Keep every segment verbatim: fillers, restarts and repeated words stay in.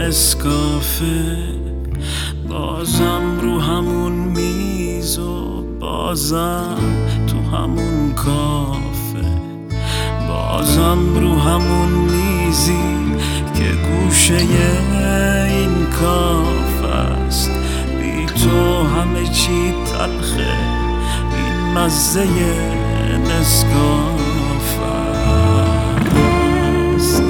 نسکافه، بازم رو همون میز و بازم تو همون کافه، بازم رو همون میزی که گوشه این کافه است. بی تو همه چی تلخه، این مزه نسکافه است.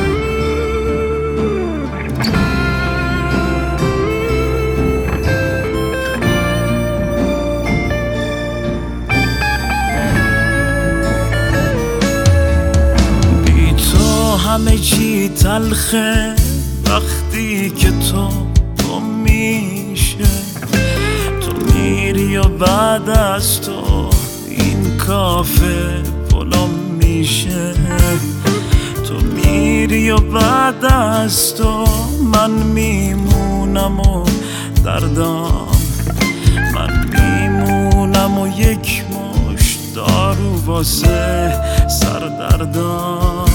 بی تو همه چی تلخه وقتی که تو گم میشه، تو میری و بعد از تو این کافه پلم میشه. تو میری و بعد از تو من میمونم و دردام، من میمونم و یک مشت دارو واسه سردردام.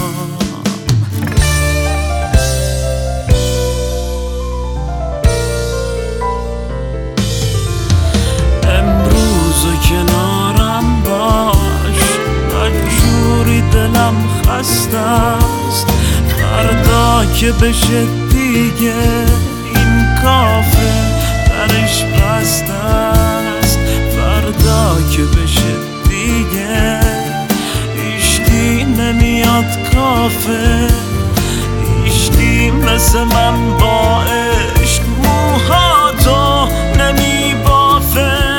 کنارم باش، بدجوری دلم خسته است. فردا که بشه دیگه این کافه درش بسته است. فردا که بشه دیگه هیچکی نمیاد کافه، هیچکی مثل من با عشق موهاتو نمیبافه.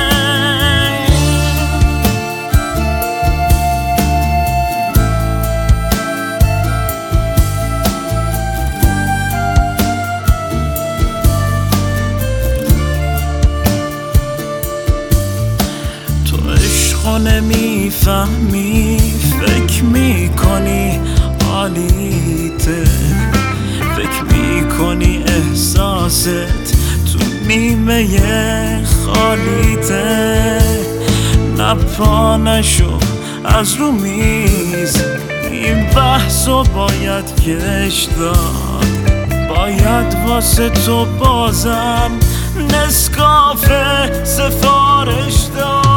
نمیفهمی، فکر میکنی حالیته، فکر میکنی احساست تو نیمه خالیته. نپا نشو از رو میز، این بحثو باید کش داد. باید واسه تو بازم نسکافه سفارش داد.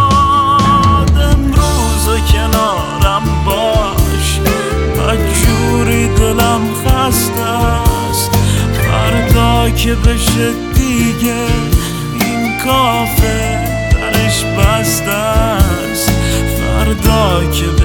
کنارم باش، بدجوری دلم خسته است. فردا که بشه دیگه این کافه درش بسته است. فردا که